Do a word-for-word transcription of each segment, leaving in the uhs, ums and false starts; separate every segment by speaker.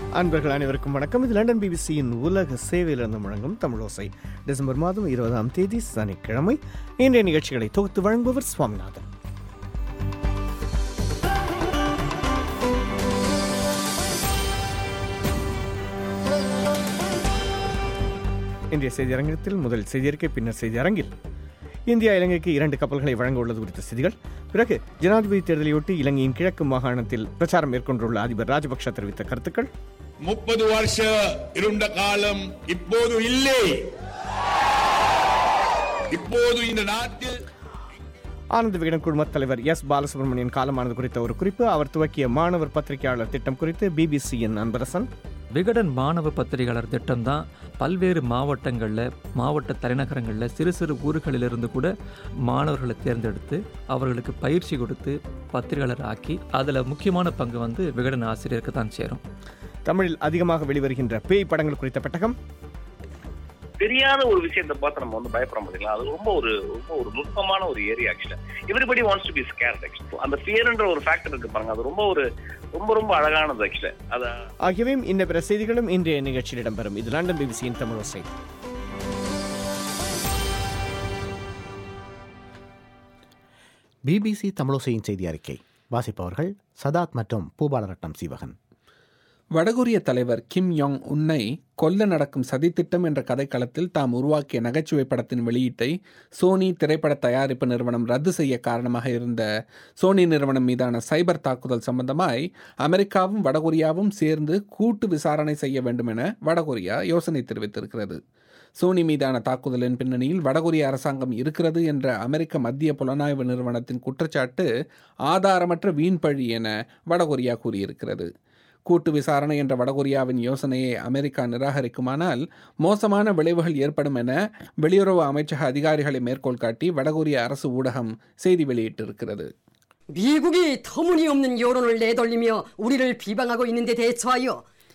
Speaker 1: அன்பர்கள் அனைவருக்கும் வணக்கம். இது லண்டன் பிபிசியின் உலக சேவையிலிருந்து முழங்கும் தமிழோசை. டிசம்பர் மாதம் இருபதாம் தேதி சனிக்கிழமை. இன்றைய நிகழ்ச்சிகளை தொகுத்து வழங்குபவர் சுவாமிநாதன். இன்றைய செய்தியரங்கத்தில் முதல் செய்தியறிக்கை, பின்னர் செய்தியரங்கில் இந்தியா இலங்கைக்கு இரண்டு கப்பல்களை வழங்க உள்ளது குறித்த செய்திகள். பிறகு ஜனாதிபதி தேர்தலையொட்டி இலங்கையின் கிழக்கு மாகாணத்தில் பிரச்சாரம் மேற்கொண்டுள்ள அதிபர் ராஜபக்ஷ தெரிவித்த கருத்துக்கள்.
Speaker 2: முப்பது வருஷ இருண்ட காலம் இப்போது இல்லை. இப்போது இந்த நாட்டில்
Speaker 1: ஆனந்த விகடன் குழும தலைவர் எஸ் பாலசுப்ரமணியன் காலமானது குறித்த ஒரு குறிப்பு, அவர் துவக்கிய மாணவர் பத்திரிகையாளர் திட்டம் குறித்து பிபிசியின் அன்பரசன்.
Speaker 3: விகடன் மாணவ பத்திரிகையாளர் திட்டம் தான் பல்வேறு மாவட்டங்களில், மாவட்ட தலைநகரங்களில், சிறு சிறு ஊர்களிலிருந்து கூட மாணவர்களை தேர்ந்தெடுத்து அவர்களுக்கு பயிற்சி கொடுத்து பத்திரிகையாளர் ஆக்கி அதில் முக்கியமான பங்கு வந்து விகடன் ஆசிரியருக்கு தான் சேரும்.
Speaker 1: தமிழில் அதிகமாக வெளிவருகின்ற பேய் படங்கள் குறித்த பெட்டகம்.
Speaker 4: தெரியாத ஒரு விஷயத்தை பார்த்து நம்ம வந்து பயப்பட முடியல. அது ரொம்ப ஒரு ரொம்ப ஒரு நுட்பமான ஒரு ஏரியா. ஆக்சுவலா everybody wants to be scared. ஆக்சுவலா அந்த ஃபியர்ன்ற ஒரு ஃபேக்டர் இருக்கு பாருங்க, அது ரொம்ப ஒரு ரொம்ப ரொம்ப அழகானது. ஆக்சுவலா அத
Speaker 1: ஆகியவையும் இன்ன பிற செய்திகளும் இன்றைய நிகழ்ச்சியில் இடம்பெறும். இது லண்டன் பிபிசியின் தமிழோசை. பிபிசி தமிழோசையின் செய்தி அறிக்கை வாசிப்பவர்கள் சதாத் மற்றும் பூபாலரட்னம் சீவகன்.
Speaker 5: வடகொரிய தலைவர் கிம் யோங் உன்னை கொல்ல நடக்கும் சதித்திட்டம் என்ற கதைக்களத்தில் தாம் உருவாக்கிய நகைச்சுவை படத்தின் வெளியீட்டை சோனி திரைப்பட தயாரிப்பு நிறுவனம் ரத்து செய்ய காரணமாக இருந்த சோனி நிறுவனம் மீதான சைபர் தாக்குதல் சம்பந்தமாய் அமெரிக்காவும் வடகொரியாவும் சேர்ந்து கூட்டு விசாரணை செய்ய வேண்டும் என வடகொரியா யோசனை தெரிவித்திருக்கிறது. சோனி மீதான தாக்குதலின் பின்னணியில் வடகொரிய அரசாங்கம் இருக்கிறது என்ற அமெரிக்க மத்திய புலனாய்வு நிறுவனத்தின் குற்றச்சாட்டு ஆதாரமற்ற வீண்பழி என வடகொரியா கூறியிருக்கிறது. கூட்டு விசாரணை என்ற வடகொரியாவின் யோசனையை அமெரிக்கா நிராகரிக்குமானால் மோசமான விளைவுகள் ஏற்படும் என வெளியுறவு அமைச்சக அதிகாரிகளை மேற்கோள் காட்டி வடகொரிய அரசு ஊடகம் செய்தி வெளியிட்டிருக்கிறது.
Speaker 6: 미국이 터무니없는 여론을 내돌리며 우리를 비방하고 있는데 대처하여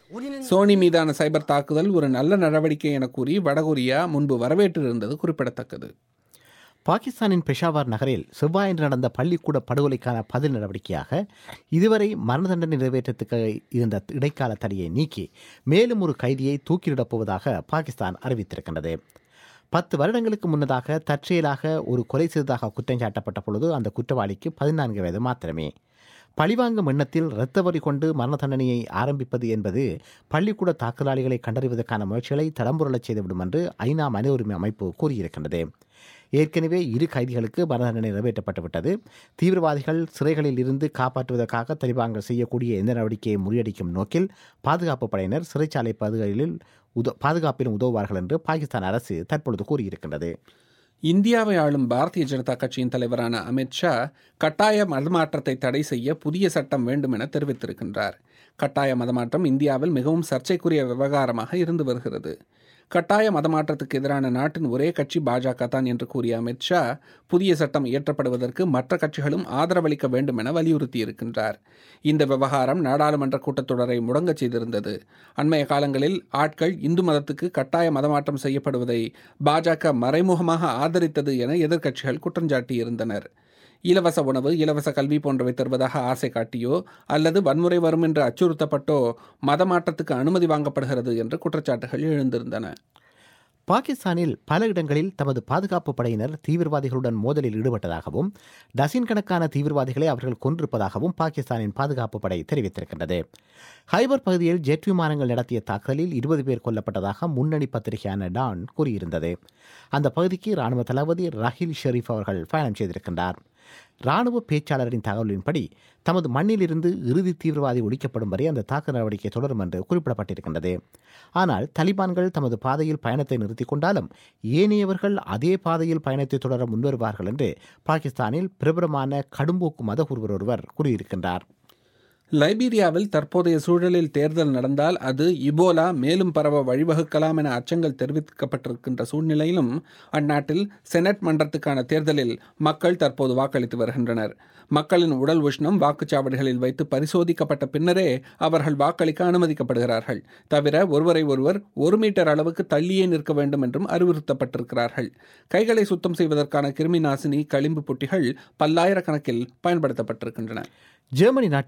Speaker 5: சோனி மீதான சைபர் தாக்குதல் ஒரு நல்ல நடவடிக்கை என கூறி வடகொரியா முன்பு வரவேற்றிருந்தது குறிப்பிடத்தக்கது.
Speaker 1: பாகிஸ்தானின் பெஷாவர் நகரில் செவ்வாயன்று நடந்த பள்ளிக்கூட படுகொலைக்கான பதில் நடவடிக்கையாக இதுவரை மரண தண்டனை நிறைவேற்றத்துக்கு இருந்த இடைக்கால தடையை நீக்கி மேலும் ஒரு கைதியை தூக்கிலிடப் போவதாக பாகிஸ்தான் அறிவித்திருக்கின்றது. பத்து வருடங்களுக்கு முன்னதாக தற்செயலாக ஒரு கொலை செய்ததாக குற்றம் சாட்டப்பட்ட பொழுது அந்த குற்றவாளிக்கு பதினான்கு வயது மாத்திரமே. பழிவாங்கும் எண்ணத்தில் இரத்தவரி கொண்டு மரண தண்டனையை ஆரம்பிப்பது என்பது பள்ளிக்கூட தாக்குதலாளிகளை கண்டறிவதற்கான முயற்சிகளை தடம்புரளச் செய்துவிடும் என்று ஐநா மனித உரிமை அமைப்பு கூறியிருக்கின்றது. ஏற்கனவே இரு கைதிகளுக்கு மரண தண்டனை நிறைவேற்றப்பட்டுவிட்டது. தீவிரவாதிகள் சிறைகளில் இருந்து காப்பாற்றுவதற்காக தலிபான்கள் செய்யக்கூடிய எந்த நடவடிக்கையை முறியடிக்கும் நோக்கில் பாதுகாப்பு படையினர் சிறைச்சாலை பகுதிகளில் உத பாதுகாப்பிலும் உதவுவார்கள் என்று பாகிஸ்தான் அரசு தற்பொழுது கூறியிருக்கின்றது.
Speaker 5: இந்தியாவை ஆளும் பாரதிய ஜனதா கட்சியின் தலைவரான அமித் ஷா கட்டாய மதமாற்றத்தை தடை செய்ய புதிய சட்டம் வேண்டும் என தெரிவித்திருக்கின்றார். கட்டாய மதமாற்றம் இந்தியாவில் மிகவும் சர்ச்சைக்குரிய விவகாரமாக இருந்து வருகிறது. கட்டாய மதமாற்றத்துக்கு எதிரான நாட்டின் ஒரே கட்சி பாஜக தான் என்று கூறிய அமித் ஷா புதிய சட்டம் இயற்றப்படுவதற்கு மற்ற கட்சிகளும் ஆதரவளிக்க வேண்டும் என வலியுறுத்தியிருக்கின்றார். இந்த விவகாரம் நாடாளுமன்ற கூட்டத்தொடரை முடங்கச் செய்திருந்தது. அண்மைய காலங்களில் ஆட்கள் இந்து மதத்துக்கு கட்டாய மதமாற்றம் செய்யப்படுவதை பாஜக மறைமுகமாக ஆதரித்தது என எதிர்க்கட்சிகள் குற்றஞ்சாட்டியிருந்தனர். இலவச உணவு, இலவச கல்வி போன்றவை தருவதாக ஆசை காட்டியோ அல்லது வன்முறை வரும் என்று அச்சுறுத்தப்பட்டோ மதமாற்றத்துக்கு அனுமதி வாங்கப்படுகிறது என்று குற்றச்சாட்டுகள் எழுந்திருந்தன.
Speaker 1: பாகிஸ்தானில் பல இடங்களில் தமது பாதுகாப்பு படையினர் தீவிரவாதிகளுடன் மோதலில் ஈடுபட்டதாகவும் டசின் கணக்கான தீவிரவாதிகளை அவர்கள் கொன்றிருப்பதாகவும் பாகிஸ்தானின் பாதுகாப்பு படை தெரிவித்திருக்கின்றது. ஹைபர் பகுதியில் ஜெட் விமானங்கள் நடத்திய தாக்குதலில் இருபது பேர் கொல்லப்பட்டதாக முன்னணி பத்திரிகையான டான் கூறியிருந்தது. அந்த பகுதிக்கு இராணுவ தளபதி ரஹீல் ஷெரீப் அவர்கள் பயணம் செய்திருக்கின்றார். இராணுவ பேச்சாளரின் தகவலின்படி தமது மண்ணிலிருந்து இறுதி தீவிரவாதி ஒழிக்கப்படும் வரை அந்த தாக்குதல் நடவடிக்கை தொடரும் என்று குறிப்பிடப்பட்டிருக்கின்றது. ஆனால் தலிபான்கள் தமது பாதையில் பயணத்தை நிறுத்திக் கொண்டாலும் ஏனையவர்கள் அதே பாதையில் பயணத்தை தொடர முன்வருவார்கள் என்று பாகிஸ்தானில் பிரபலமான கடும்போக்கு மதகுருவர் ஒருவர் கூறியிருக்கின்றார்.
Speaker 5: லைபீரியாவில் தற்போதைய சூழலில் தேர்தல் நடந்தால் அது இபோலா மேலும் பரவ வழிவகுக்கலாம் என அச்சங்கள் தெரிவிக்கப்பட்டிருக்கின்ற சூழ்நிலையிலும் அந்நாட்டில் செனட் மன்றத்துக்கான தேர்தலில் மக்கள் தற்போது வாக்களித்து வருகின்றனர். மக்களின் உடல் உஷ்ணம் வாக்குச்சாவடிகளில் வைத்து பரிசோதிக்கப்பட்ட பின்னரே அவர்கள் வாக்களிக்க அனுமதிக்கப்படுகிறார்கள். தவிர ஒருவரை ஒருவர் ஒரு மீட்டர் அளவுக்கு தள்ளியே நிற்க வேண்டும் என்றும் அறிவுறுத்தப்பட்டிருக்கிறார்கள். கைகளை சுத்தம் செய்வதற்கான கிருமி நாசினி களிம்பு புட்டிகள் பல்லாயிரக்கணக்கில் பயன்படுத்தப்பட்டிருக்கின்றன.
Speaker 1: ஜெர்மனி நாட்டில் பெஜ்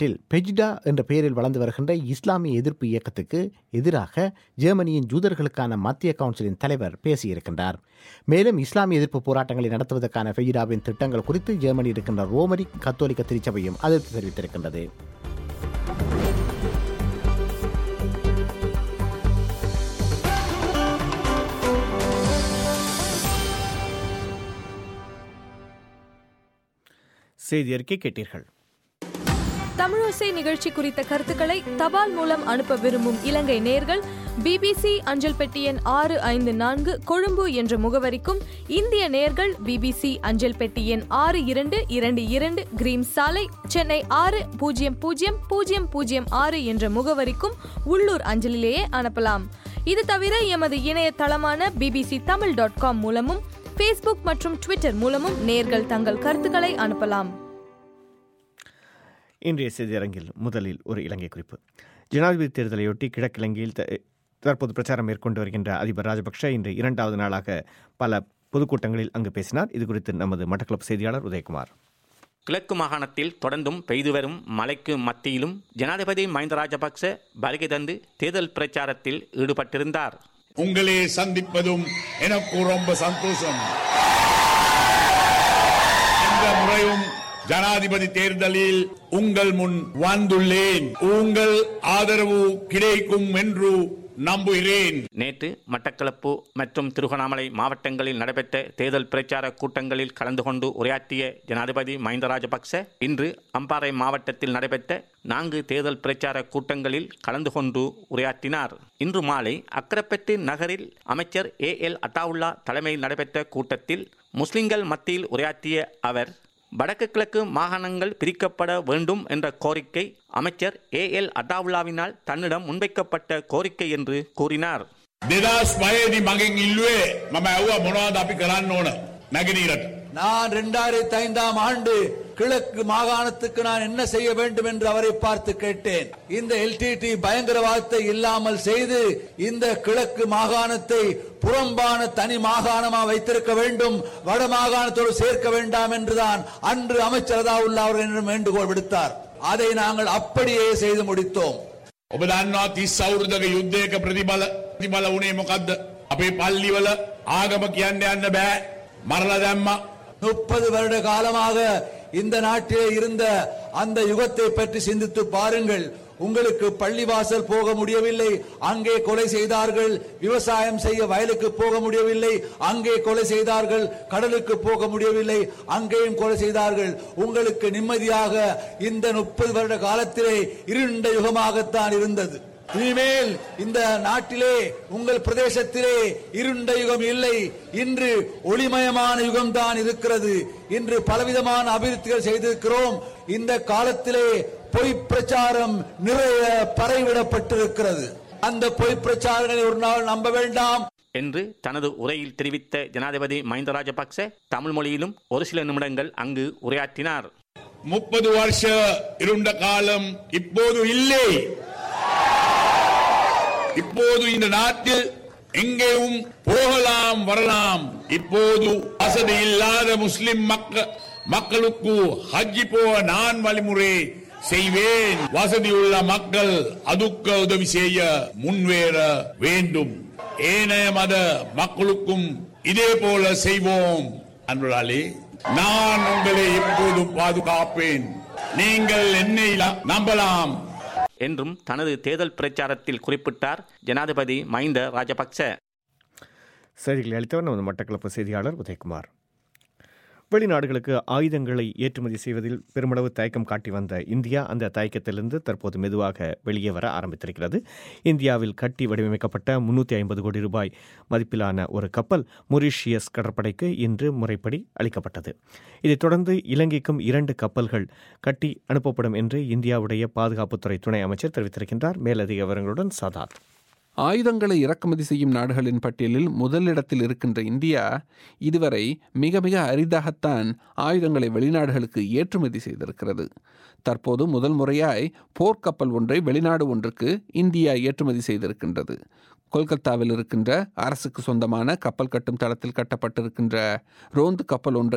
Speaker 1: ஃபெஜிடா என்ற பெயரில் வளர்ந்து வருகின்ற இஸ்லாமிய எதிர்ப்பு இயக்கத்துக்கு எதிராக ஜெர்மனியின் ஜூதர்களுக்கான மத்திய கவுன்சிலின் தலைவர் பேசியிருக்கின்றார். மேலும் இஸ்லாமிய எதிர்ப்பு போராட்டங்களை நடத்துவதற்கான ஃபெஜிடாவின் திட்டங்கள் குறித்து ஜெர்மனி இருக்கின்ற ரோமரி கத்தோலிக்க திருச்சபையும் அதிருப்தி தெரிவித்திருக்கின்றது.
Speaker 7: செய்தி அறிக்கை கேட்டீர்கள்.
Speaker 8: தமிழோசை நிகழ்ச்சி குறித்த கருத்துக்களை தபால் மூலம் அனுப்ப விரும்பும் இலங்கை நேயர்கள் பிபிசி அஞ்சல் பெட்டி எண் ஆறு ஐந்து நான்கு கொழும்பு என்ற முகவரிக்கும், இந்திய நேயர்கள் பிபிசி அஞ்சல் பெட்டி எண் ஆறு இரண்டு இரண்டு இரண்டு கிரீம் சாலை, சென்னை ஆறு பூஜ்ஜியம் பூஜ்ஜியம் பூஜ்ஜியம் பூஜ்ஜியம் ஆறு என்ற முகவரிக்கும் உள்ளூர் அஞ்சலிலேயே அனுப்பலாம். இது தவிர எமது இணையதளமான பிபிசி தமிழ் டாட் காம் மூலமும் ஃபேஸ்புக் மற்றும் ட்விட்டர் மூலமும் நேயர்கள் தங்கள் கருத்துக்களை அனுப்பலாம்.
Speaker 7: இன்றைய செய்தியரங்கில் முதலில் ஒரு இலங்கை குறிப்பு. ஜனாதிபதி தேர்தலையொட்டி கிழக்கிழங்கையில் தற்போது பிரச்சாரம் மேற்கொண்டு வருகின்ற அதிபர் ராஜபக்ஷ இன்று இரண்டாவது நாளாக பல பொதுக்கூட்டங்களில் அங்கு பேசினார். இது குறித்து நமது மட்டக்களப்பு செய்தியாளர் உதயகுமார்.
Speaker 9: கிழக்கு மாகாணத்தில் தொடர்ந்தும் பெய்து வரும் மழைக்கு மத்தியிலும் ஜனாதிபதி மஹிந்த ராஜபக்ச வருகை தந்து தேர்தல் பிரச்சாரத்தில் ஈடுபட்டிருந்தார்.
Speaker 2: உங்களை சந்திப்பதும் எனக்கு ரொம்ப சந்தோஷம். இந்த முறையும் ஜனாதிபதி தேர்தலில் உங்கள் முன் வந்துள்ளேன். உங்கள் ஆதரவு கிடைக்கும் என்று நம்புகிறேன்.
Speaker 9: நேற்று மட்டக்களப்பு மற்றும் திருகோணாமலை மாவட்டங்களில் நடைபெற்ற தேர்தல் பிரச்சார கூட்டங்களில் கலந்து கொண்டு உரையாற்றிய ஜனாதிபதி மஹிந்த ராஜபக்ச இன்று அம்பாறை மாவட்டத்தில் நடைபெற்ற நான்கு தேர்தல் பிரச்சார கூட்டங்களில் கலந்து கொண்டு உரையாற்றினார். இன்று மாலை அக்கரப்பெட்டு நகரில் அமைச்சர் ஏ எல் அட்டாவுல்லா தலைமையில் நடைபெற்ற கூட்டத்தில் முஸ்லிம்கள் மத்தியில் உரையாற்றிய அவர் வடக்கு கிழக்கு மாகாணங்கள் பிரிக்கப்பட வேண்டும் என்ற கோரிக்கை அமைச்சர் ஏ எல் அட்டாவுல்லாவினால் தன்னிடம் முன்வைக்கப்பட்ட கோரிக்கை என்று கூறினார்.
Speaker 10: நான் இரண்டாயிரத்தி ஐந்தாம் ஆண்டு கிழக்கு மாகாணத்துக்கு நான் என்ன செய்ய வேண்டும் என்று அவரை பார்த்து கேட்டேன். இந்த எல்டிடி பயங்கரவாதத்தை இல்லாமல் செய்து இந்த கிழக்கு மாகாணத்தை புறம்பான தனி மாகாணமா வைத்திருக்க வேண்டும், வட மாகாணத்தோடு சேர்க்க வேண்டாம் என்றுதான் அன்று அமைச்சர் அதாவுல்லா அவர்கள் வேண்டுகோள் விடுத்தார். அதை நாங்கள் அப்படியே செய்து முடித்தோம்.
Speaker 2: ඔබ දන්නවා තිස් අවුරුද්දක යුද්ධයක ප්‍රතිබල ප්‍රතිබල වුණේ මොකද්ද? අපේ පල්ලිවල ආගම කියන්න යන්න බෑ. මරලා දැම්මා.
Speaker 10: முப்பது வருட காலமாக இந்த நாட்டிலே இருந்த அந்த யுகத்தை பற்றி சிந்தித்து பாருங்கள். உங்களுக்கு பள்ளிவாசல் போக முடியவில்லை, அங்கே கொலை செய்தார்கள். விவசாயம் செய்ய வயலுக்கு போக முடியவில்லை, அங்கே கொலை செய்தார்கள். கடலுக்கு போக முடியவில்லை, அங்கேயும் கொலை செய்தார்கள். உங்களுக்கு நிம்மதியாக இந்த முப்பது வருட காலத்திலே இருண்ட யுகமாகத்தான் இருந்தது. இனிமேல் இந்த நாட்டிலே உங்கள் பிரதேசத்திலே இருண்ட யுகம் இல்லை. இன்று ஒளிமயமான யுகம் தான் இருக்கிறது. இன்று பலவிதமான அபிவிருத்திகள் செய்திருக்கிறோம். இந்த காலத்திலே பொய் பிரச்சாரம் நிறைய பரவிடப்பட்டிருக்கிறது. அந்த பொய் பிரச்சாரங்களை ஒரு நாள் நம்ப வேண்டாம்
Speaker 9: என்று தனது உரையில் தெரிவித்த ஜனாதிபதி மஹிந்த ராஜபக்ச தமிழ் மொழியிலும் ஒரு சில நிமிடங்கள் அங்கு உரையாற்றினார்.
Speaker 2: முப்பது வருஷ இருண்ட காலம் இப்போது இல்லை. இப்போது இந்த நாட்டில் எங்கேயும் போகலாம் வரலாம். இப்போது வசதி இல்லாத முஸ்லிம் மக்களுக்கு ஹஜ்ஜி போக நான் வழிமுறை செய்வேன். வசதியுள்ள மக்கள் அதுக்கு உதவி செய்ய முன்வேற வேண்டும். ஏனைய மத மக்களுக்கும் இதே போல செய்வோம். அன்பர்களே, நான் உங்களை எப்போது பாதுகாப்பேன். நீங்கள் என்னை நம்பலாம்
Speaker 9: என்றும் தனது தேர்தல் பிரச்சாரத்தில் குறிப்பிட்டார் ஜனாதிபதி மஹிந்த ராஜபக்ச.
Speaker 7: செய்திகளை அளித்தவர் நமது மட்டக்களப்பு செய்தியாளர் உதயகுமார். வெளிநாடுகளுக்கு ஆயுதங்களை ஏற்றுமதி செய்வதில் பெருமளவு தயக்கம் காட்டி வந்த இந்தியா அந்த தயக்கத்திலிருந்து தற்போது மெதுவாக வெளியே வர ஆரம்பித்திருக்கிறது. இந்தியாவில் கட்டி வடிவமைக்கப்பட்ட முன்னூற்றி ஐம்பது கோடி ரூபாய் மதிப்பிலான ஒரு கப்பல் மொரீஷியஸ் கடற்படைக்கு இன்று முறைப்படி அளிக்கப்பட்டது. இதைத் தொடர்ந்து இலங்கைக்கும் இரண்டு கப்பல்கள் கட்டி அனுப்பப்படும் என்று இந்தியாவுடைய பாதுகாப்புத்துறை துணை அமைச்சர் தெரிவித்திருக்கின்றார். மேலதிக விவரங்களுடன் சதாத்.
Speaker 5: ஆயுதங்களை இறக்குமதி செய்யும் நாடுகளின் பட்டியலில் முதலிடத்தில் இருக்கின்ற இந்தியா இதுவரை மிக மிக அரிதாகத்தான் ஆயுதங்களை வெளிநாடுகளுக்கு ஏற்றுமதி செய்திருக்கிறது. தற்போது முதல் முறையாய் போர்க்கப்பல் ஒன்றை வெளிநாடு ஒன்றுக்கு இந்தியா ஏற்றுமதி செய்திருக்கின்றது. கொல்கத்தாவில் இருக்கின்ற அரசுக்கு சொந்தமான கப்பல் கட்டும் தளத்தில் கட்டப்பட்டிருக்கின்ற ரோந்து கப்பல் ஒன்றை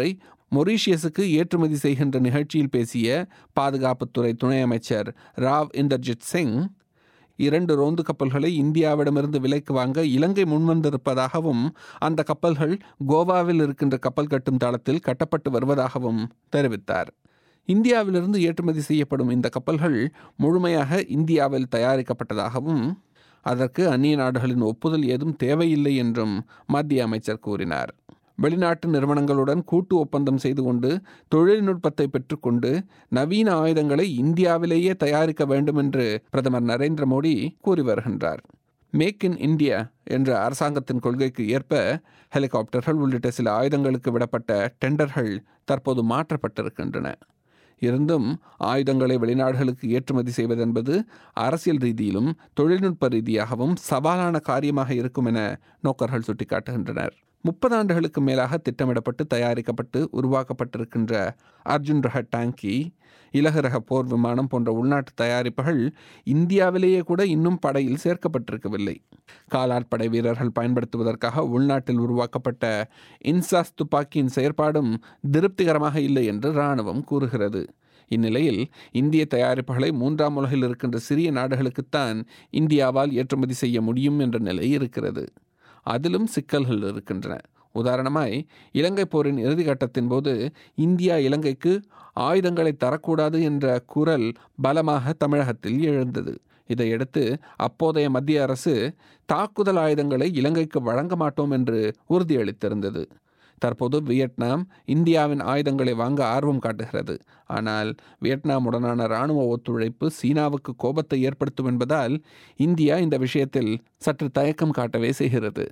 Speaker 5: மொரீஷியஸுக்கு ஏற்றுமதி செய்கின்ற நிகழ்ச்சியில் பேசிய பாதுகாப்புத்துறை துணை அமைச்சர் ராவ் இந்தர்ஜித் சிங், இரண்டு ரோந்து கப்பல்களை இந்தியாவிடமிருந்து விலைக்கு வாங்க இலங்கை முன்வந்திருப்பதாகவும் அந்த கப்பல்கள் கோவாவில் இருக்கின்ற கப்பல் கட்டும் தளத்தில் கட்டப்பட்டு வருவதாகவும் தெரிவித்தார். இந்தியாவிலிருந்து ஏற்றுமதி செய்யப்படும் இந்த கப்பல்கள் முழுமையாக இந்தியாவில் தயாரிக்கப்பட்டதாகவும் அதற்கு அந்நிய நாடுகளின் ஒப்புதல் ஏதும் தேவையில்லை என்றும் மத்திய அமைச்சர் கூறினார். வெளிநாட்டு நிறுவனங்களுடன் கூட்டு ஒப்பந்தம் செய்து கொண்டு தொழில்நுட்பத்தை பெற்றுக்கொண்டு நவீன ஆயுதங்களை இந்தியாவிலேயே தயாரிக்க வேண்டும் என்று பிரதமர் நரேந்திர மோடி கூறி வருகின்றார். மேக் இன் இந்தியா என்ற அரசாங்கத்தின் கொள்கைக்கு ஏற்ப ஹெலிகாப்டர்கள் உள்ளிட்ட சில ஆயுதங்களுக்கு விடப்பட்ட டெண்டர்கள் தற்போது மாற்றப்பட்டிருக்கின்றன. இருந்தும் ஆயுதங்களை வெளிநாடுகளுக்கு ஏற்றுமதி செய்வதென்பது அரசியல் ரீதியிலும் தொழில்நுட்ப ரீதியாகவும் சவாலான காரியமாக இருக்கும் என நோக்கர்கள் சுட்டிக்காட்டுகின்றனர். முப்பது ஆண்டுகளுக்கு மேலாக திட்டமிடப்பட்டு தயாரிக்கப்பட்டு உருவாக்கப்பட்டிருக்கின்ற அர்ஜுன் ரக டாங்கி, இலகு ரக போர் விமானம் போன்ற உள்நாட்டு தயாரிப்புகள் இந்தியாவிலேயே கூட இன்னும் படையில் சேர்க்கப்பட்டிருக்கவில்லை. காலாட்படை வீரர்கள் பயன்படுத்துவதற்காக உள்நாட்டில் உருவாக்கப்பட்ட இன்சாஸ் துப்பாக்கியின் செயற்பாடும் திருப்திகரமாக இல்லை என்று இராணுவம் கூறுகிறது. இந்நிலையில் இந்திய தயாரிப்புகளை மூன்றாம் உலகில் இருக்கின்ற சிறிய நாடுகளுக்குத்தான் இந்தியாவால் ஏற்றுமதி செய்ய முடியும் என்ற நிலை இருக்கிறது. அதிலும் சிக்கல்கள் இருக்கின்றன. உதாரணமாய், இலங்கை போரின் இறுதி கட்டத்தின் போது இந்தியா இலங்கைக்கு ஆயுதங்களை தரக்கூடாது என்ற குரல் பலமாக தமிழகத்தில் எழுந்தது. இதையடுத்து அப்போதைய மத்திய அரசு தாக்குதல் ஆயுதங்களை இலங்கைக்கு வழங்க மாட்டோம் என்று உறுதியளித்திருந்தது. தற்போது வியட்நாம் இந்தியாவின் ஆயுதங்களை வாங்க ஆர்வம் காட்டுகிறது. ஆனால் வியட்நாமுடனான இராணுவ ஒத்துழைப்பு சீனாவுக்கு கோபத்தை ஏற்படுத்தும் என்பதால் இந்தியா இந்த விஷயத்தில் சற்று தயக்கம் காட்டவே செய்கிறது.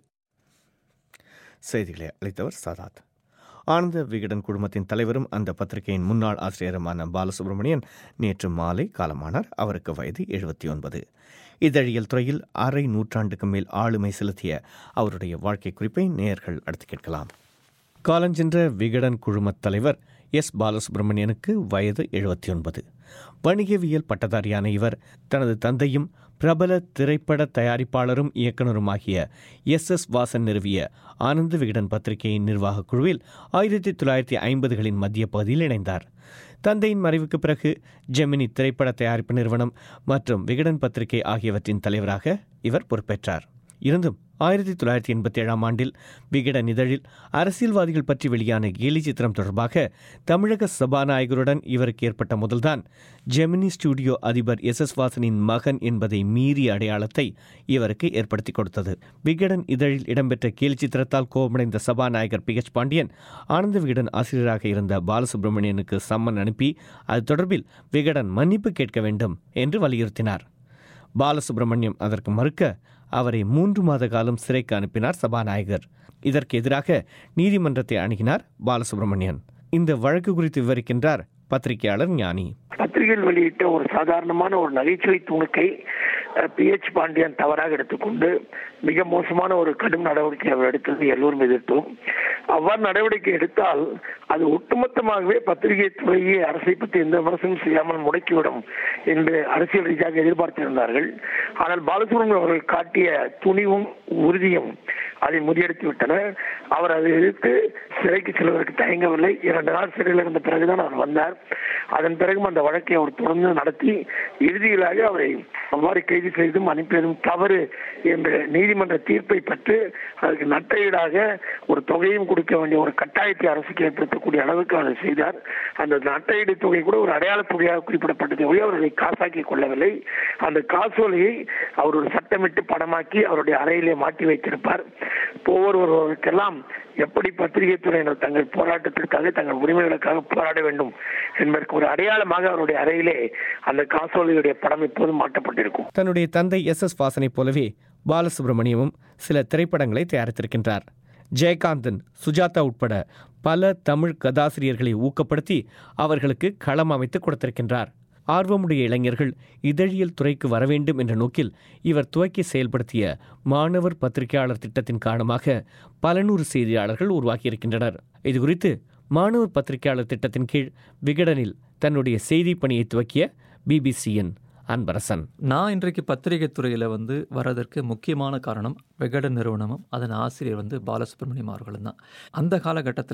Speaker 7: செய்திகளை அளித்தவர் சாதாத். ஆனந்த விகடன் குழுமத்தின் தலைவரும் அந்த பத்திரிகையின் முன்னாள் ஆசிரியருமான பாலசுப்ரமணியன் நேற்று மாலை காலமானார். அவருக்கு வயது எழுபத்தி ஒன்பது. இதழியல் துறையில் அரை நூற்றாண்டுக்கு மேல் ஆளுமை செலுத்திய அவருடைய வாழ்க்கை குறிப்பை நேயர்கள் அடுத்து கேட்கலாம். காலஞ்சென்ற விகடன் குழுமத் தலைவர் எஸ் பாலசுப்ரமணியனுக்கு வயது எழுபத்தி ஒன்பது. வணிகவியல் பட்டதாரியான இவர் தனது தந்தையும் பிரபல திரைப்பட தயாரிப்பாளரும் இயக்குநருமாகிய எஸ் எஸ் வாசன் நிறுவிய ஆனந்த விகடன் பத்திரிகையின் நிர்வாகக் குழுவில் ஆயிரத்தி தொள்ளாயிரத்தி ஐம்பதுகளின் மத்திய பகுதியில் இணைந்தார். தந்தையின் மறைவுக்கு பிறகு ஜெமினி திரைப்பட தயாரிப்பு நிறுவனம் மற்றும் விகடன் பத்திரிகை ஆகியவற்றின் தலைவராக இவர் பொறுப்பேற்றார். இருந்தும் ஆயிரத்தி தொள்ளாயிரத்தி எண்பத்தி ஏழாம் ஆண்டில் விகடன் இதழில் அரசியல்வாதிகள் பற்றி வெளியான கேலி சித்திரம் தொடர்பாக தமிழக சபாநாயகருடன் இவருக்கு ஏற்பட்ட முதல்தான் ஜெமினி ஸ்டுடியோ அதிபர் எஸ் எஸ் வாசனின் மகன் என்பதை மீறிய அடையாளத்தை இவருக்கு ஏற்படுத்தி கொடுத்தது. விகடன் இதழில் இடம்பெற்ற கேலி சித்திரத்தால் கோபமடைந்த சபாநாயகர் பி எச் பாண்டியன் ஆனந்த விகடன் ஆசிரியராக இருந்த பாலசுப்ரமணியனுக்கு சம்மன் அனுப்பி அது தொடர்பில் விகடன் மன்னிப்பு கேட்க வேண்டும் என்று வலியுறுத்தினார். பாலசுப்ரமணியம் அதற்கு மறுக்க அவரை மூன்று மாத காலம் சிறைக்கு அனுப்பினார் சபாநாயகர். இதற்கு எதிராக நீதிமன்றத்தை அணுகினார் பாலசுப்ரமணியன். இந்த வழக்கு குறித்து விவரிக்கின்றார் பத்திரிகையாளர் ஞானி.
Speaker 11: பத்திரிகையில் வெளியிட்ட ஒரு சாதாரணமான ஒரு நகைச்சுவை துணுக்கை பி எச் பாண்டியன் தவறாக எடுத்துக்கொண்டு மிக மோசமான ஒரு கடும் நடவடிக்கை அவர் எடுத்தது எல்லோரும் எதிர்த்தோம். அவ்வாறு நடவடிக்கை எடுத்தால் அது ஒட்டுமொத்தமாகவே பத்திரிகை துறையை அரசை பற்றி எந்த விமர்சனம் செய்யாமல் முடக்கிவிடும் என்று அரசியல் ரீதியாக எதிர்பார்த்திருந்தார்கள். ஆனால் பாலசுப்ரமணியன் அவர்கள் காட்டிய துணிவும் உறுதியும் அதை முறியடித்து விட்டனர். அவர் அதை எதிர்த்து சிறைக்கு செல்வதற்கு தயங்கவில்லை. இரண்டு நாள் சிறையில் இருந்த பிறகுதான் அவர் வந்தார். அதன் பிறகும் அந்த வழக்கை அவர் தொடர்ந்து நடத்தி இறுதியிலாக அவரை அவ்வாறு கைது செய்தும் அனுப்பியதும் தவறு என்ற நீதிமன்ற தீர்ப்பை பெற்று அதற்கு நட்டையீடாக ஒரு தொகையும் கொடுக்க வேண்டிய ஒரு கட்டாயத்தை அரசுக்கு ஏற்படுத்தக்கூடிய அளவுக்கு அதை செய்தார். அந்த நட்டையீடு தொகை கூட ஒரு அடையாள தொகையாக குறிப்பிடப்பட்டதை அவர்களை காசாக்கி கொள்ளவில்லை. அந்த காசோலையை அவர் ஒரு சட்டமிட்டு படமாக்கி அவருடைய அறையிலே மாட்டி வைத்திருப்பார். ஒவ்வொருவருக்கெல்லாம் எப்படி பத்திரிகை துறையினர் தங்கள் போராட்டத்திற்காக தங்கள் உரிமைகளுக்காக போராட வேண்டும் என்பதற்கு ஒரு அடையாளமாக அவருடைய அறையிலே அந்த காசோலையுடைய படம் எப்போதும் மாட்டப்பட்டிருக்கும்.
Speaker 7: தன்னுடைய தந்தை எஸ் எஸ் வாசனை போலவே பாலசுப்ரமணியமும் சில திரைப்படங்களை தயாரித்திருக்கின்றார். ஜெயகாந்தன், சுஜாதா உட்பட பல தமிழ் கதாசிரியர்களை ஊக்கப்படுத்தி அவர்களுக்கு களம் அமைத்து கொடுத்திருக்கின்றார். ஆர்வமுடைய இளைஞர்கள் இதழியல் துறைக்கு வரவேண்டும் என்ற நோக்கில் இவர் துவக்கி செயல்படுத்திய மாணவர் பத்திரிகையாளர் திட்டத்தின் காரணமாக பல நூறு செய்தியாளர்கள் உருவாக்கியிருக்கின்றனர். இதுகுறித்து மாணவர் பத்திரிகையாளர் திட்டத்தின் கீழ் விகடனில் தன்னுடைய செய்தி பணியை துவக்கிய பிபிசியின் அன்பரசன்.
Speaker 3: நான் இன்றைக்கு பத்திரிகை துறையில் வந்து வரதற்கு முக்கியமான காரணம் விகடன் நிறுவனமும் அதன் ஆசிரியர் வந்து பாலசுப்ரமணியம் அவர்களும் தான். அந்த காலகட்டத்தில்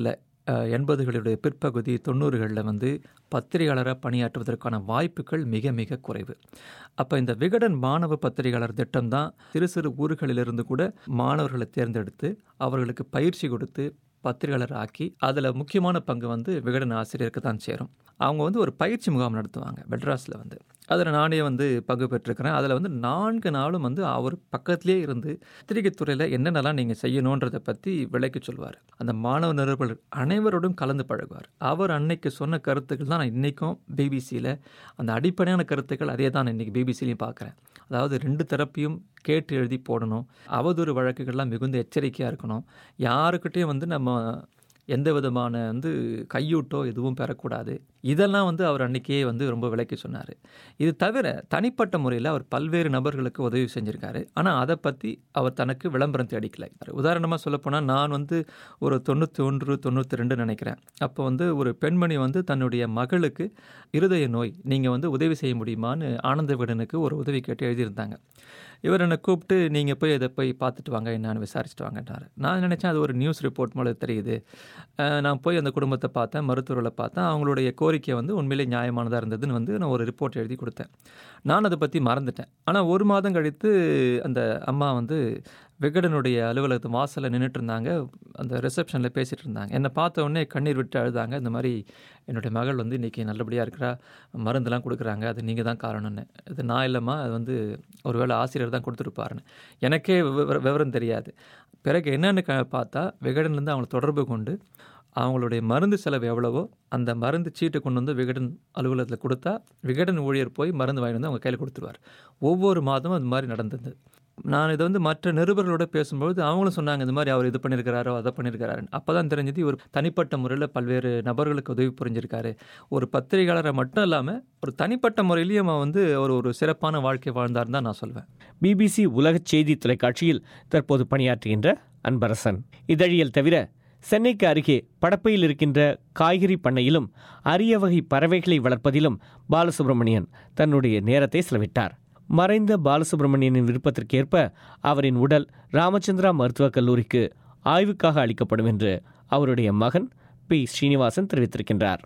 Speaker 3: எண்பதுகளுடைய பிற்பகுதி தொண்ணூறுகளில் வந்து பத்திரிகையாளராக பணியாற்றுவதற்கான வாய்ப்புகள் மிக மிக குறைவு. அப்போ இந்த விகடன் மாணவ பத்திரிகையாளர் திட்டம் தான் சிறு சிறு ஊர்களிலிருந்து கூட மாணவர்களை தேர்ந்தெடுத்து அவர்களுக்கு பயிற்சி கொடுத்து பத்திரிகையாளர் ஆக்கி அதில் முக்கியமான பங்கு வந்து விகடன் ஆசிரியருக்கு தான் சேரும். அவங்க வந்து ஒரு பயிற்சி முகாம் நடத்துவாங்க மெட்ராஸில் வந்து. அதில் நானே வந்து பங்கு பெற்றிருக்கிறேன். அதில் வந்து நான்கு நாளும் வந்து அவர் பக்கத்திலே இருந்து பத்திரிகை துறையில் என்னென்னலாம் நீங்கள் செய்யணுன்றதை பற்றி விளக்கி சொல்வார். அந்த மாணவ நிருபர்கள் அனைவரோடும் கலந்து பழகுவார். அவர் அன்னைக்கு சொன்ன கருத்துக்கள் தான் நான் இன்றைக்கும் பிபிசியில் அந்த அடிப்படையான கருத்துக்கள் அதே தான் இன்றைக்கி பிபிசிலையும் பார்க்குறேன். அதாவது ரெண்டு தரப்பையும் கேட்டு எழுதி போடணும், அவதூறு வழக்குகள்லாம் மிகுந்த எச்சரிக்கையாக இருக்கணும், யாருக்கிட்டையும் வந்து நம்ம எந்த விதமான வந்து கையூட்டோ எதுவும் பெறக்கூடாது. இதெல்லாம் வந்து அவர் அன்றைக்கே வந்து ரொம்ப விளக்கி சொன்னார். இது தவிர தனிப்பட்ட முறையில் அவர் பல்வேறு நபர்களுக்கு உதவி செஞ்சுருக்காரு. ஆனால் அதை பற்றி அவர் தனக்கு விளம்பரம் தேடிக்கலை. உதாரணமாக சொல்லப்போனால் நான் வந்து ஒரு தொண்ணூற்றி ஒன்று தொண்ணூற்றி ரெண்டு நினைக்கிறேன். அப்போ வந்து ஒரு பெண்மணி வந்து தன்னுடைய மகளுக்கு இருதய நோய், நீங்கள் வந்து உதவி செய்ய முடியுமான்னு ஆனந்த விகடனுக்கு ஒரு உதவி கேட்டு எழுதியிருந்தாங்க. இவர் என்னை கூப்பிட்டு நீங்கள் போய் இதை போய் பார்த்துட்டு வாங்க, என்னான்னு விசாரிச்சுட்டு வாங்கன்றார். நான் நினச்சேன் அது ஒரு நியூஸ் ரிப்போர்ட் மூலம் தெரியுது. நான் போய் அந்த குடும்பத்தை பார்த்தேன், மருத்துவர்களை பார்த்தேன். அவங்களுடைய கோரிக்கை வந்து உண்மையிலே நியாயமானதாக இருந்ததுன்னு வந்து நான் ஒரு ரிப்போர்ட் எழுதி கொடுத்தேன். நான் அதை பற்றி மறந்துட்டேன். ஆனால் ஒரு மாதம் கழித்து அந்த அம்மா வந்து விகடனுடைய அலுவலகத்து வாசலில் நின்றுட்டு இருந்தாங்க. அந்த ரிசப்ஷனில் பேசிகிட்டு இருந்தாங்க. என்னை பார்த்த உடனே கண்ணீர் விட்டு அழுதாங்க. இந்த மாதிரி என்னுடைய மகள் வந்து இன்றைக்கி நல்லபடியாக இருக்கிறா, மருந்தெல்லாம் கொடுக்குறாங்க, அது நீங்கள் தான் காரணம்னு. இது நான் இல்லைம்மா, அது வந்து ஒரு வேளை ஆசிரியர் தான் கொடுத்துருப்பாருன்னு. எனக்கே விவரம் தெரியாது. பிறகு என்னென்னு க பார்த்தா விகடன்லேருந்து அவங்களை தொடர்பு கொண்டு அவங்களுடைய மருந்து செலவு எவ்வளவோ அந்த மருந்து சீட்டை கொண்டு வந்து விகடன் அலுவலகத்தில் கொடுத்தா விகடன் ஊழியர் போய் மருந்து வாங்கி வந்து அவங்க கையில் கொடுத்துருவார். ஒவ்வொரு மாதமும் அது மாதிரி நடந்தது. நான் இதை வந்து மற்ற நிருபர்களோட பேசும்பொழுது அவங்களும் சொன்னாங்க இந்த மாதிரி அவர் இது பண்ணியிருக்கிறாரோ அதை பண்ணியிருக்கிறாருன்னு. அப்போ தான் தெரிஞ்சது இவர் தனிப்பட்ட முறையில் பல்வேறு நபர்களுக்கு உதவி புரிஞ்சிருக்காரு. ஒரு பத்திரிகையாளரை மட்டும் இல்லாமல் ஒரு தனிப்பட்ட முறையிலையும் அவன் வந்து ஒரு ஒரு சிறப்பான வாழ்க்கை வாழ்ந்தார்னு தான் நான் சொல்வேன்.
Speaker 7: பிபிசி உலக செய்தி தொலைக்காட்சியில் தற்போது பணியாற்றுகின்ற அன்பரசன் இதழியல் தவிர சென்னைக்கு அருகே படப்பையில் இருக்கின்ற காய்கறி பண்ணையிலும் அரிய வகை பறவைகளை வளர்ப்பதிலும் பாலசுப்ரமணியன் தன்னுடைய நேரத்தை செலவிட்டார். மறைந்த பாலசுப்ரமணியனின் விருப்பத்திற்கேற்ப அவரின் உடல் ராமச்சந்திரா மருத்துவக் கல்லூரிக்கு ஆய்வுக்காக அளிக்கப்படும் என்று அவருடைய மகன் பி ஸ்ரீனிவாசன் தெரிவித்திருக்கின்றார்.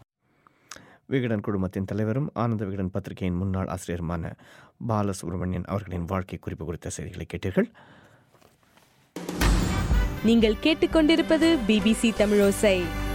Speaker 7: விகடன் குழுமத்தின் தலைவரும் ஆனந்த விகடன் பத்திரிகையின் முன்னாள் ஆசிரியருமான பாலசுப்ரமணியன் அவர்களின் வாழ்க்கை குறிப்பு குறித்த செய்திகளை கேட்டீர்கள்.
Speaker 8: நீங்கள் கேட்டுக்கொண்டிருப்பது பிபிசி தமிழோசை.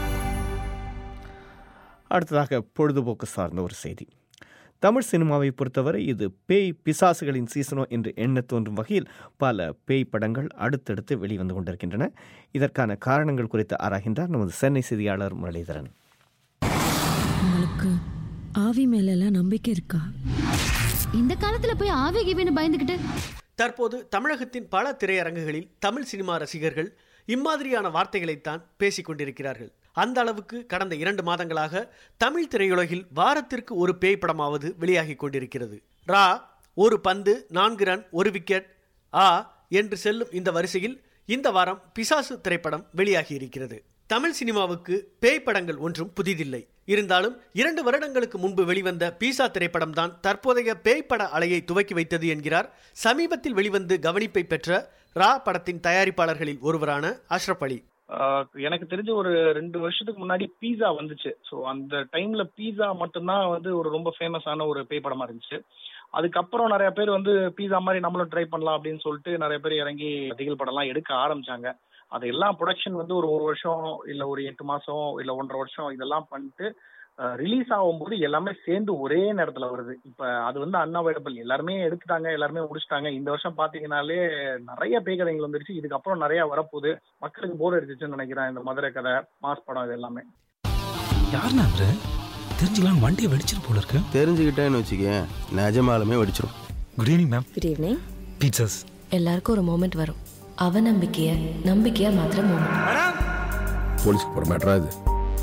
Speaker 7: அடுத்ததாக பொழுதுபோக்கு சார்ந்த ஒரு செய்தி. தமிழ் சினிமாவை பொறுத்தவரை இது பேய் பிசாசுகளின் சீசனோ என்று எண்ண தோன்றும் வகையில் பல பேய் படங்கள் அடுத்தடுத்து வெளிவந்து கொண்டிருக்கின்றன. இதற்கான காரணங்கள் குறித்து ஆராய்கின்றார் நமது சென்னை செய்தியாளர் முரளிதரன்.
Speaker 12: உங்களுக்கு ஆவி மேலெல்லாம் நம்பிக்கை இருக்கா?
Speaker 13: இந்த காலத்துல போய் ஆவி கிவின்னு பயந்துக்கிட்டு.
Speaker 14: தற்போது தமிழகத்தின் பல திரையரங்குகளில் தமிழ் சினிமா ரசிகர்கள் இம்மாதிரியான வார்த்தைகளைத்தான் பேசிக் கொண்டிருக்கிறார்கள். அந்த அளவுக்கு கடந்த இரண்டு மாதங்களாக தமிழ் திரையுலகில் வாரத்திற்கு ஒரு பேய் படமாவது வெளியாகி கொண்டிருக்கிறது. ரா, ஒரு பந்து, நான்கு ரன், ஒரு விக்கெட், ஆ என்று செல்லும் இந்த வரிசையில் இந்த வாரம் பிசாசு திரைப்படம் வெளியாகி இருக்கிறது. தமிழ் சினிமாவுக்கு பேய் படங்கள் ஒன்றும் புதிதில்லை. இருந்தாலும் இரண்டு வருடங்களுக்கு முன்பு வெளிவந்த பீசா திரைப்படம் தான் தற்போதைய பேய் பட அலையை துவக்கி வைத்தது என்கிறார் சமீபத்தில் வெளிவந்து கவனிப்பை பெற்ற ரா படத்தின் தயாரிப்பாளர்களில் ஒருவரான அஷ்ரப் அலி.
Speaker 15: எனக்கு தெரிஞ்ச ஒரு ரெண்டு வருஷத்துக்கு முன்னாடி பீஸா வந்துச்சு. ஸோ அந்த டைம்ல பீஸா மட்டும்தான் வந்து ஒரு ரொம்ப ஃபேமஸான ஒரு பேய் படமா இருந்துச்சு. அதுக்கப்புறம் நிறைய பேர் வந்து பீஸா மாதிரி நம்மளும் ட்ரை பண்ணலாம் அப்படின்னு சொல்லிட்டு நிறைய பேர் இறங்கி திகில் படம்லாம் எடுக்க ஆரம்பிச்சாங்க. அது எல்லாம் ப்ரொடக்ஷன் வந்து ஒரு ஒரு வருஷம் இல்லை ஒரு எட்டு மாசம் இல்லை ஒன்றரை வருஷம் இதெல்லாம் பண்ணிட்டு ரிலீஸ் ஆகும்போது எல்லாமே சேர்ந்து ஒரே நேரத்தில் வருது. இப்போ அது வந்து அன்அவைலபிள், எல்லாருமே எடுத்துட்டாங்க, எல்லாருமே முடிச்சிட்டாங்க. இந்த வருஷம் பார்த்தீங்கன்னாலே நிறைய பேய் கதைகள் வந்துருச்சு. இதுக்கப்புறம் நிறைய வரப்போகுது. மக்களுக்கு போர் அடிச்சிச்சுன்னு நினைக்கிறேன் இந்த மதுரை கதை, மாஸ் படம், இது எல்லாமே.
Speaker 16: யாருன்னா தெரிஞ்சுக்கலாம் வண்டியை வெடிச்சிட்டு போல இருக்கு.
Speaker 17: தெரிஞ்சுக்கிட்டேன்னு வச்சுக்கேன், நிஜமாலுமே வெடிச்சிடும்.
Speaker 16: Good evening ma'am.
Speaker 18: Good evening.
Speaker 16: Pizzas.
Speaker 18: எல்லாருக்கும் ஒரு மோமெண்ட் வரும். அவநம்பிக்கைய நம்பிக்கையா மாத்திர மோமெண்ட்.
Speaker 17: போலீஸ்க்கு போற மேட்டரா இது?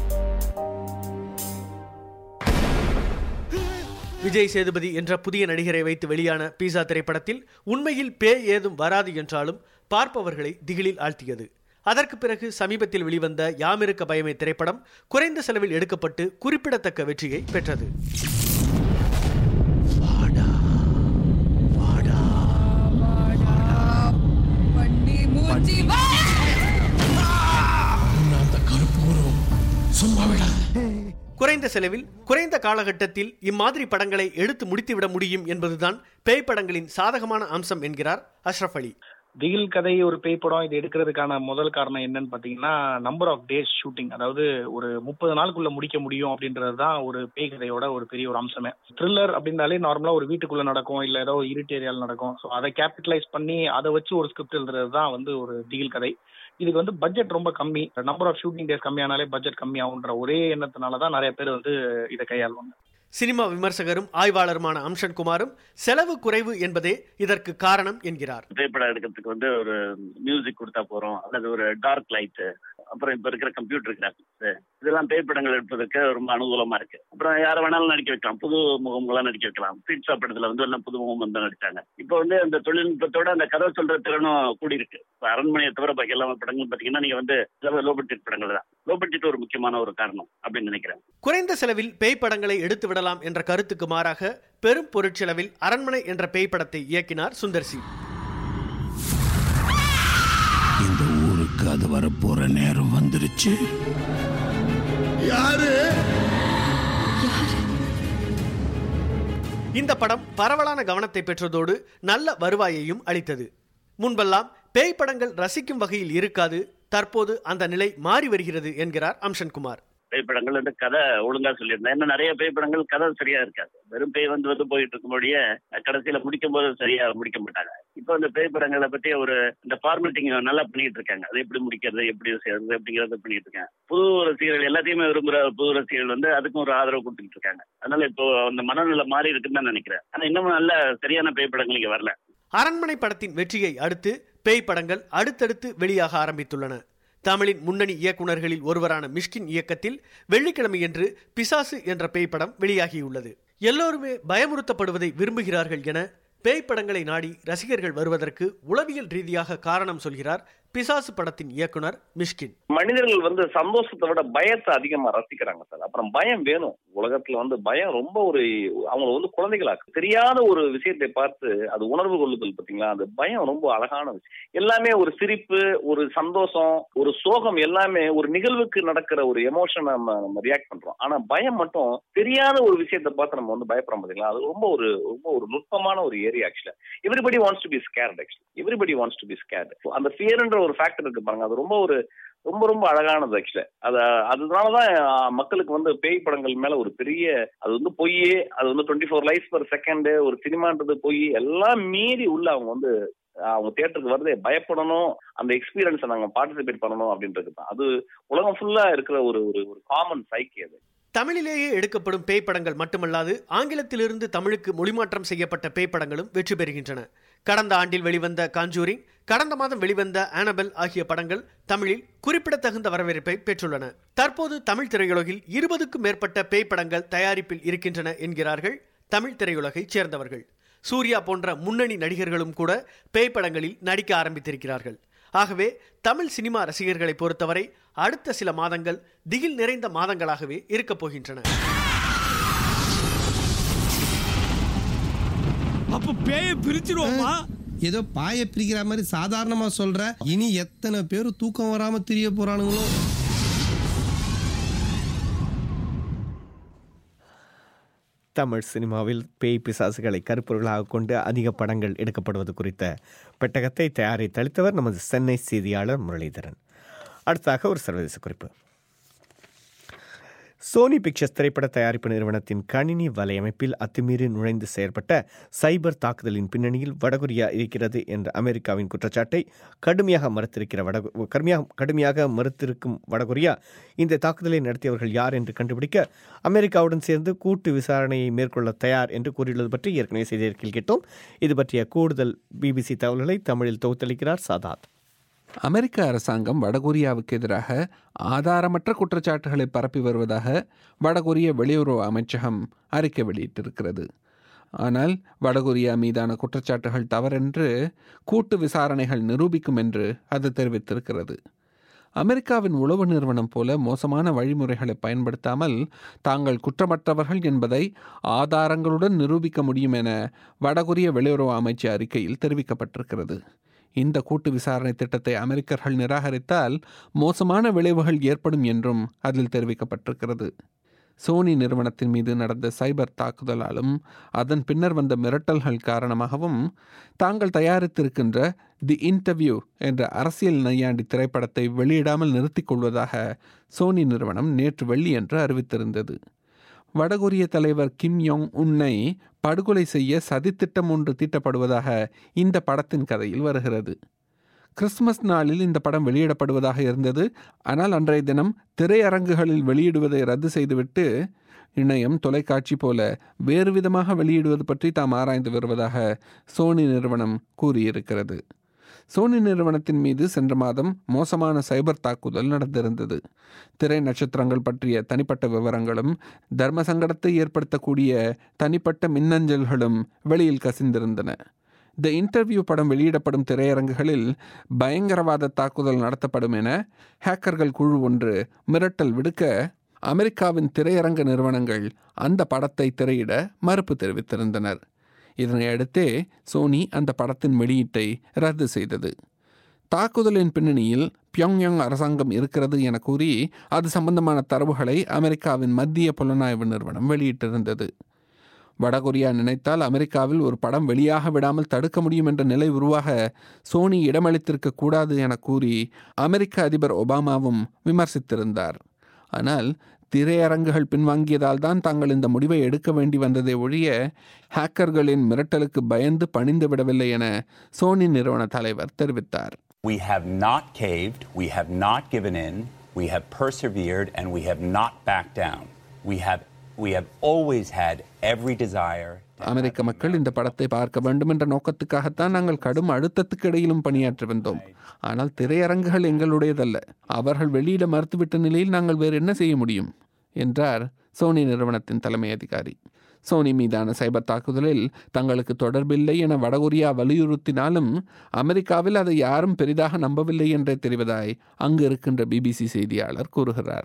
Speaker 14: விஜய் சேதுபதி என்ற புதிய நடிகரை வைத்து வெளியான பீஸா திரைப்படத்தில் உண்மையில் பேய் ஏதும் வராது என்றாலும் பார்ப்பவர்களை திகிலில் ஆழ்த்தியது. அதற்கு பிறகு சமீபத்தில் வெளிவந்த யாமிருக்க பயமே திரைப்படம் குறைந்த செலவில் எடுக்கப்பட்டு குறிப்பிடத்தக்க வெற்றியை பெற்றது. குறைந்த செலவில் குறைந்த காலகட்டத்தில் இம்மாதிரி படங்களை எடுத்து முடித்துவிட முடியும் என்பதுதான் பேய் படங்களின் சாதகமான அம்சம் என்கிறார் அஷ்ரஃப் அலி.
Speaker 15: திகில் கதை ஒரு பேய் படம் இது எடுக்கிறதுக்கான முதல் காரணம் என்னன்னு பாத்தீங்கன்னா நம்பர் ஆஃப் டேஸ் ஷூட்டிங், அதாவது ஒரு முப்பது நாளுக்குள்ள முடிக்க முடியும் அப்படின்றது தான் ஒரு பேய் கதையோட ஒரு பெரிய ஒரு அம்சமே. த்ரில்லர் அப்படின்னாலே நார்மலா ஒரு வீட்டுக்குள்ள நடக்கும், இல்ல ஏதோ இருட்டு ஏரியால நடக்கும். ஸோ அதை கேபிட்டலைஸ் பண்ணி அதை வச்சு ஒரு ஸ்கிரிப்ட் எழுதுறது தான் வந்து ஒரு திகில் கதை. இதுக்கு வந்து பட்ஜெட் ரொம்ப கம்மி, நம்பர் ஆஃப் ஷூட்டிங் டேஸ் கம்மியானாலே பட்ஜெட் கம்மியாகுன்ற ஒரே எண்ணத்தினால தான் நிறைய பேர் வந்து இதை கையாளுவாங்க.
Speaker 14: சினிமா விமர்சகரும் ஆய்வாளருமான அம்ஷன் குமாரும் செலவு குறைவு என்பதே இதற்கு காரணம் என்கிறார்.
Speaker 19: திரைப்படம் எடுக்கிறதுக்கு வந்து ஒரு மியூசிக் கொடுத்தா போறோம், அல்லது ஒரு டார்க் லைட், அப்புறம் இப்ப இருக்கிற கம்ப்யூட்டர் கிராபிக்ஸ், இதெல்லாம் திரைப்படங்கள் எடுப்பதற்கு ரொம்ப அனுகூலமா இருக்கு. அப்புறம் யார வேணாலும் நடிக்க வைக்கலாம், புது முகங்களா நடிக்க வைக்கலாம். பீட்சா படத்துல வந்து எல்லாம் புது முகம் வந்து நடிச்சாங்க. இப்போ வந்து அந்த தொழில்நுட்பத்தோட அந்த கதை சொல்ற திறனும் கூடி இருக்கு. அரண்மனையை தவிர பாக்கி எல்லா படங்கள் பாத்தீங்கன்னா நீங்க வந்து லோ பட்ஜெட் படங்கள் தான். லோ பட்ஜெட் ஒரு முக்கியமான ஒரு காரணம் அப்படின்னு நினைக்கிறேன்.
Speaker 14: குறைந்த செலவில் பேய் படங்களை எடுத்து விடலாம் என்ற கருத்துக்கு மாறாக பெரும் பொருட்செலவில் அரண்மனை என்ற பேய் படத்தை இயக்கினார் சுந்தர் சி.
Speaker 20: இந்த ஊருக்கு அது வரப்போற நேரம் வந்துருச்சு. யாரு
Speaker 14: இந்த படம் பரவலான கவனத்தை பெற்றதோடு நல்ல வருவாயையும் அளித்தது. முன்பெல்லாம் பேய் படங்கள் ரசிக்கும் வகையில் இருக்காது, தற்போது அந்த நிலை மாறி வருகிறது என்கிறார் அம்ஷன் குமார்.
Speaker 19: பேய் படங்கள் வந்து கதை ஒழுங்கா சொல்லியிருந்தேன். இன்னும் நிறைய பேய் படங்கள் கதை சரியா இருக்காது. வெறும் பேய் வந்து வந்து போயிட்டு இருக்கும்போதே கடைசியில முடிக்கும் போது சரியா முடிக்க மாட்டாங்க. இப்போ இந்த பேய் படங்களை பத்தி ஒரு இந்த ஃபார்மேட்டிங் நல்லா பண்ணிட்டு இருக்காங்க. அது எப்படி முடிக்கிறது, எப்படி செய்யறது அப்படிங்கறத பண்ணிட்டு இருக்காங்க. புது ரசிகர்கள் எல்லாத்தையுமே விரும்புற புது ரசிகர்கள் வந்து அதுக்கும் ஒரு ஆதரவு கொடுத்துட்டு இருக்காங்க. அதனால இப்போ அந்த மனநிலை மாறி இருக்குன்னு தான் நினைக்கிறேன். ஆனா இன்னமும் நல்ல சரியான பேய் படங்கள் இங்க வரல.
Speaker 14: அரண்மனை படத்தின் வெற்றியை அடுத்து பேய் படங்கள் அடுத்தடுத்து வெளியாக ஆரம்பித்துள்ளன. தமிழின் முன்னணி இயக்குநர்களில் ஒருவரான மிஷ்கின் இயக்கத்தில் வெள்ளிக்கிழமையன்று பிசாசு என்ற பேய் படம் வெளியாகியுள்ளது. எல்லோருமே பயமுறுத்தப்படுவதை விரும்புகிறார்கள் என பேய் படங்களை நாடி ரசிகர்கள் வருவதற்கு உளவியல் ரீதியாக காரணம் சொல்கிறார் பிசாசு படத்தின் இயக்குனர் மிஷ்கின்.
Speaker 4: மனிதர்கள் வந்து சந்தோஷத்தை விட பயத்தை அதிகமா ரசிக்கிறாங்க சார். அப்புறம் பயம் வேணும். உலகத்துல வந்து பயம் ரொம்ப ஒரு அவங்களை வந்து குழந்தைகளாக்கு தெரியாத ஒரு விஷயத்தை பார்த்து அது உணர்வு கொள்ளுதல் பார்த்தீங்களா, அந்த பயம் ரொம்ப அழகான விஷயம். எல்லாமே ஒரு சிரிப்பு, ஒரு சந்தோஷம், ஒரு சோகம், எல்லாமே ஒரு நிகழ்வுக்கு நடக்கிற ஒரு எமோஷன் நம்ம நம்ம ரியாக்ட் பண்றோம். ஆனா பயம் மட்டும் தெரியாத ஒரு விஷயத்தை பார்த்து நம்ம வந்து பயப்படுறோம் பார்த்தீங்களா, அது ரொம்ப ஒரு ரொம்ப ஒரு நுட்பமான ஒரு ஏரியா. ஆக்சுவலா everybody wants to be scared. Actually everybody wants to be scared. அந்த ஃபியர்ன்ற ஒரு ஃபேக்டர் இருக்கு பாருங்க, அது ரொம்ப ஒரு ரொம்ப ரொம்ப அழகானது. ஆக்சுவலா அத அதனாலதான் மக்களுக்கு வந்து பேய் படங்கள் மேல ஒரு பெரிய, அது வந்து பொய், அது வந்து twenty four lies per second, ஒரு சினிமான்றது பொய், எல்லாம் மீறி உள்ள அவங்க வந்து அவங்க தியேட்டருக்கு வருதே பயப்படணும், அந்த எக்ஸ்பீரியன்ஸை நாங்க பார்ட்டிசிபேட் பண்ணணும் அப்படின்றது தான். அது உலகம் ஃபுல்லா இருக்கிற ஒரு ஒரு காமன் சைக்கி. அது
Speaker 14: தமிழிலேயே எடுக்கப்படும் பேய் படங்கள் மட்டுமல்லாது ஆங்கிலத்திலிருந்து தமிழுக்கு மொழிமாற்றம் செய்யப்பட்ட பேய் படங்களும் வெற்றி பெறுகின்றன. கடந்த ஆண்டில் வெளிவந்த காஞ்சூரிங், கடந்த மாதம் வெளிவந்த ஆனபெல் ஆகிய படங்கள் தமிழில் குறிப்பிடத்தகுந்த வரவேற்பை பெற்றுள்ளன. தற்போது தமிழ் திரையுலகில் இருபதுக்கும் மேற்பட்ட பேய் படங்கள் தயாரிப்பில் இருக்கின்றன என்கிறார்கள் தமிழ் திரையுலகைச் சேர்ந்தவர்கள். சூர்யா போன்ற முன்னணி நடிகர்களும் கூட பேய் படங்களில் நடிக்க ஆரம்பித்திருக்கிறார்கள். ஆகவே தமிழ் சினிமா ரசிகர்களை பொறுத்தவரை அடுத்த சில மாதங்கள் திகில் நிறைந்த மாதங்களாகவே இருக்கப் போகின்றன.
Speaker 21: அப்ப பேயை பிரிச்சிருவோமா? ஏதோ பாயை பிரிக்கிற மாதிரி சாதாரணமா சொல்ற. இனி எத்தனை பேர் தூக்கம் வராம திரிய போறானுங்களோ.
Speaker 7: தமிழ் சினிமாவில் பேய் பிசாசுகளை கருப்பொருளாக கொண்டு அதிக படங்கள் எடுக்கப்படுவது குறித்த பெட்டகத்தை தயாரித்தளித்தவர் நமது சென்னை செய்தியாளர் முரளிதரன். அடுத்தாக ஒரு சர்வதேச குறிப்பு. சோனி பிக்சர்ஸ் திரைப்பட தயாரிப்பு நிறுவனத்தின் கணினி வலையமைப்பில் அத்துமீறி நுழைந்து செயற்பட்ட சைபர் தாக்குதலின் பின்னணியில் வடகொரியா இருக்கிறது என்ற அமெரிக்காவின் குற்றச்சாட்டை கடுமையாக மறுத்திருக்கிற வட கடுமையாக கடுமையாக மறுத்திருக்கும் வடகொரியா இந்த தாக்குதலை நடத்தியவர்கள் யார் என்று கண்டுபிடிக்க அமெரிக்காவுடன் சேர்ந்து கூட்டு விசாரணையை மேற்கொள்ள தயார் என்று கூறியுள்ளது பற்றி ஏற்கனவே செய்திருக்கையில் கேட்டோம். இது பற்றிய கூடுதல் பிபிசி தகவல்களை தமிழில் தொகுத்தளிக்கிறார் சாதாத்.
Speaker 5: அமெரிக்க அரசாங்கம் வடகொரியாவுக்கு எதிராக ஆதாரமற்ற குற்றச்சாட்டுகளை பரப்பி வருவதாக வடகொரிய வெளியுறவு அமைச்சகம் அறிக்கை வெளியிட்டிருக்கிறது. ஆனால் வடகொரியா மீதான குற்றச்சாட்டுகள் தவறென்று கூட்டு விசாரணைகள் நிரூபிக்கும் என்று அது தெரிவித்திருக்கிறது. அமெரிக்காவின் உளவு நிறுவனம் போல மோசமான வழிமுறைகளை பயன்படுத்தாமல் தாங்கள் குற்றமற்றவர்கள் என்பதை ஆதாரங்களுடன் நிரூபிக்க முடியும் என வடகொரிய வெளியுறவு அமைச்சு அறிக்கையில் தெரிவிக்கப்பட்டிருக்கிறது. இந்த கூட்டு விசாரணை திட்டத்தை அமெரிக்கர்கள் நிராகரித்தால் மோசமான விளைவுகள் ஏற்படும் என்றும் அதில் தெரிவிக்கப்பட்டிருக்கிறது. சோனி நிறுவனத்தின் மீது நடந்த சைபர் தாக்குதலாலும் அதன் பின்னர் வந்த மிரட்டல்கள் காரணமாகவும் தாங்கள் தயாரித்திருக்கின்ற தி இன்டர்வியூ என்ற அரசியல் நையாண்டி திரைப்படத்தை வெளியிடாமல் நிறுத்திக் கொள்வதாக சோனி நிறுவனம் நேற்று வெள்ளியன்று அறிவித்திருந்தது. வடகொரிய தலைவர் கிம் யோங் உன்னை படுகொலை செய்ய சதித்திட்டம் ஒன்று தீட்டப்படுவதாக இந்த படத்தின் கதையில் வருகிறது. கிறிஸ்துமஸ் நாளில் இந்த படம் வெளியிடப்படுவதாக இருந்தது. ஆனால் அன்றைய தினம் திரையரங்குகளில் வெளியிடுவதை ரத்து செய்துவிட்டு இணையம், தொலைக்காட்சி போல வேறு விதமாக வெளியிடுவது பற்றி தாம் ஆராய்ந்து வருவதாக சோனி நிறுவனம் கூறியிருக்கிறது. சோனி நிறுவனத்தின் மீது சென்ற மாதம் மோசமான சைபர் தாக்குதல் நடந்திருந்தது. திரை நட்சத்திரங்கள் பற்றிய தனிப்பட்ட விவரங்களும் தர்ம சங்கடத்தை ஏற்படுத்தக்கூடிய தனிப்பட்ட மின்னஞ்சல்களும் வெளியில் கசிந்திருந்தன. தி இன்டர்வியூ படம் வெளியிடப்படும் திரையரங்குகளில் பயங்கரவாத தாக்குதல் நடத்தப்படும் என ஹேக்கர்கள் குழு ஒன்று மிரட்டல் விடுக்க அமெரிக்காவின் திரையரங்க நிறுவனங்கள் அந்த படத்தை திரையிட மறுப்பு தெரிவித்திருந்தனர். இதனை அடுத்தே சோனி அந்த படத்தின் வெளியீட்டை ரத்து செய்தது. தாக்குதலின் பின்னணியில் பியோங்யாங் அரசாங்கம் இருக்கிறது என கூறி அது சம்பந்தமான தரவுகளை அமெரிக்காவின் மத்திய புலனாய்வு நிறுவனம் வெளியிட்டிருந்தது. வடகொரியா நினைத்தால் அமெரிக்காவில் ஒரு படம் வெளியாக விடாமல் தடுக்க முடியும் என்ற நிலை உருவாக சோனி இடமளித்திருக்க கூடாது என கூறி அமெரிக்க அதிபர் ஒபாமாவும் விமர்சித்திருந்தார். ஆனால் திரையரங்குகள் பின்வாங்கியதால் தான் தாங்கள் இந்த முடிவை எடுக்க வேண்டி வந்ததை ஒழிய ஹேக்கர்களின் மிரட்டலுக்கு பயந்து பணிந்து விடவில்லை என சோனி நிறுவன தலைவர் தெரிவித்தார்.
Speaker 6: We have not caved, we have not given in, we have persevered and we have not backed down. We have we have always had every desire.
Speaker 5: அமெரிக்க மக்கள் இந்த படத்தை பார்க்க வேண்டும் என்ற நோக்கத்துக்காகத்தான் நாங்கள் கடும் அழுத்தத்துக்கு இடையிலும் பணியாற்றி வந்தோம். ஆனால் திரையரங்குகள் எங்களுடையதல்ல. அவர்கள் வெளியிட மறுத்துவிட்ட நிலையில் நாங்கள் வேறு என்ன செய்ய முடியும் என்றார் சோனி நிறுவனத்தின் தலைமை அதிகாரி. சோனி மீதான சைபர் தாக்குதலில் தங்களுக்கு தொடர்பில்லை என வடகொரியா வலியுறுத்தினாலும் அமெரிக்காவில் அதை யாரும் பெரிதாக நம்பவில்லை என்றே தெரிவதாய் அங்கு இருக்கின்ற பிபிசி செய்தியாளர் கூறுகிறார்.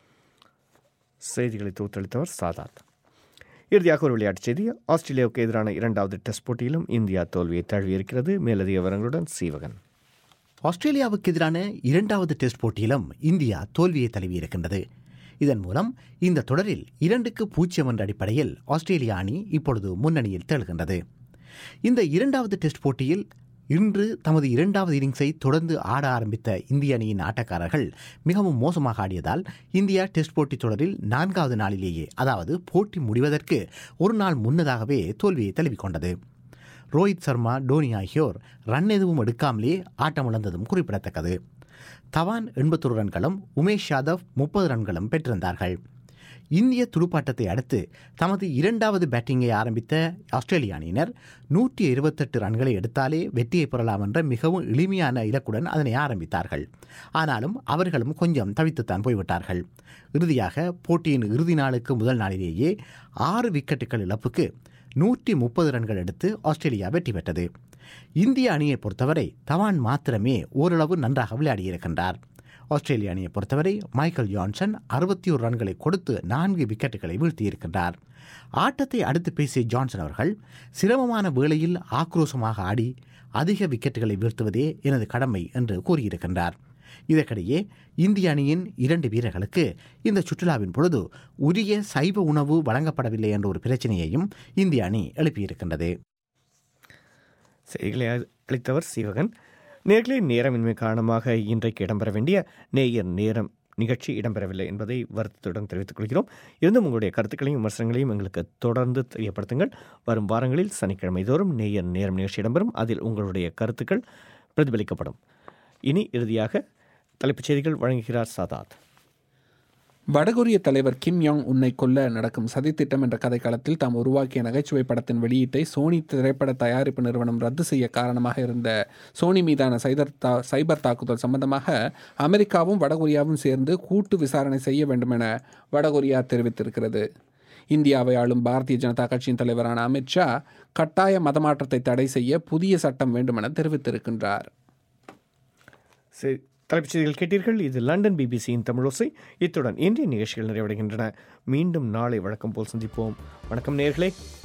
Speaker 7: செய்திகளை தோற்றளித்தவர் சாதாத். இறுதியாக ஒரு விளையாட்டுச் செய்தி. ஆஸ்திரேலியாவுக்கு எதிரான இரண்டாவது டெஸ்ட் போட்டியிலும் இந்தியா தோல்வியை தழுவியிருக்கிறது. மேலதிக விவரங்களுடன் சீவகன்.
Speaker 1: ஆஸ்திரேலியாவுக்கு எதிரான இரண்டாவது டெஸ்ட் போட்டியிலும் இந்தியா தோல்வியை தழுவியிருக்கின்றது. இதன் மூலம் இந்த தொடரில் இரண்டுக்கு பூஜ்ஜியம் என்ற அடிப்படையில் ஆஸ்திரேலியா அணி இப்பொழுது முன்னணியில் திகழ்கின்றது. இந்த இரண்டாவது டெஸ்ட் போட்டியில் இன்று தமது இரண்டாவது இன்னிங்ஸை தொடர்ந்து ஆட ஆரம்பித்த இந்திய அணியின் ஆட்டக்காரர்கள் மிகவும் மோசமாக ஆடியதால் இந்தியா டெஸ்ட் போட்டி தொடரில் நான்காவது நாளிலேயே, அதாவது போட்டி முடிவதற்கு ஒரு நாள் முன்னதாகவே தோல்வியை தழுவிக்கொண்டது. ரோஹித் சர்மா, டோனி ஆகியோர் ரன் எதுவும் எடுக்காமலே ஆட்டமிழந்ததும் குறிப்பிடத்தக்கது. தவான் எண்பத்தொரு ரன்களும் உமேஷ் யாதவ் முப்பது ரன்களும் பெற்றிருந்தார்கள். இந்திய துடுப்பாட்டத்தை அடுத்து தமது இரண்டாவது பேட்டிங்கை ஆரம்பித்த ஆஸ்திரேலிய அணியினர் நூற்றி இருபத்தெட்டு ரன்களை எடுத்தாலே வெற்றியை பெறலாம் என்ற மிகவும் எளிமையான இலக்குடன் அதனை ஆரம்பித்தார்கள். ஆனாலும் அவர்களும் கொஞ்சம் தவித்துத்தான் போய்விட்டார்கள். இறுதியாக போட்டியின் இறுதி நாளுக்கு முதல் நாளிலேயே ஆறு விக்கெட்டுகள் இழப்புக்கு நூற்றி முப்பது ரன்கள் எடுத்து ஆஸ்திரேலியா வெற்றி பெற்றது. இந்திய அணியை பொறுத்தவரை தவான் மாத்திரமே ஓரளவு நன்றாக விளையாடியிருக்கின்றார். ஆஸ்திரேலிய அணியை பொறுத்தவரை மைக்கேல் ஜான்சன் அறுபத்தி ஒரு ரன்களை கொடுத்து நான்கு விக்கெட்டுகளை வீழ்த்தியிருக்கின்றார். ஆட்டத்தை அடுத்து பேசிய ஜான்சன் அவர்கள், சிரமமான வேளையில் ஆக்ரோஷமாக ஆடி அதிக விக்கெட்டுகளை வீழ்த்துவதே எனது கடமை என்று கூறியிருக்கின்றார். இதற்கிடையே இந்திய அணியின் இரண்டு வீரர்களுக்கு இந்த சுற்றுலாவின் பொழுது உரிய சைவ உணவு வழங்கப்படவில்லை என்ற ஒரு பிரச்சனையையும் இந்திய அணி எழுப்பியிருக்கின்றது.
Speaker 7: செய்திகளை அளித்தவர் சீவகன். நேர்களே, நேரமின்மை காரணமாக இன்றைக்கு இடம்பெற வேண்டிய நேயர் நேரம் நிகழ்ச்சி இடம்பெறவில்லை என்பதை வருத்தத்துடன் தெரிவித்துக் கொள்கிறோம். இருந்தும் உங்களுடைய கருத்துக்களையும் விமர்சனங்களையும் எங்களுக்கு தொடர்ந்து தெரியப்படுத்துங்கள். வரும் வாரங்களில் சனிக்கிழமை தோறும் நேயர் நேரம் நிகழ்ச்சி இடம்பெறும். அதில் உங்களுடைய கருத்துக்கள் பிரதிபலிக்கப்படும். இனி இறுதியாக தலைப்புச் செய்திகள் வழங்குகிறார் சாதாத்.
Speaker 5: வடகொரிய தலைவர் கிம் யோங் உன்னை கொல்ல நடக்கும் சதித்திட்டம் என்ற கதைக்களத்தில் தாம் உருவாக்கிய நகைச்சுவை படத்தின் வெளியீட்டை சோனி திரைப்பட தயாரிப்பு நிறுவனம் ரத்து செய்ய காரணமாக இருந்த சோனி மீதான சைபர் தா சைபர் தாக்குதல் சம்பந்தமாக அமெரிக்காவும் வடகொரியாவும் சேர்ந்து கூட்டு விசாரணை செய்ய வேண்டும் என வடகொரியா தெரிவித்திருக்கிறது. இந்தியாவை ஆளும் பாரதிய ஜனதா கட்சியின் தலைவரான அமித்ஷா கட்டாய மதமாற்றத்தை தடை செய்ய புதிய சட்டம் வேண்டும் என தெரிவித்திருக்கின்றார்.
Speaker 7: தலைப்புச் செய்திகள் கேட்டீர்கள். இது லண்டன் பிபிசியின் தமிழோசை. இத்துடன் இன்றைய நிகழ்ச்சிகள் நிறைவடைகின்றன. மீண்டும் நாளை வழக்கம் போல் சந்திப்போம். வணக்கம் நேயர்களே.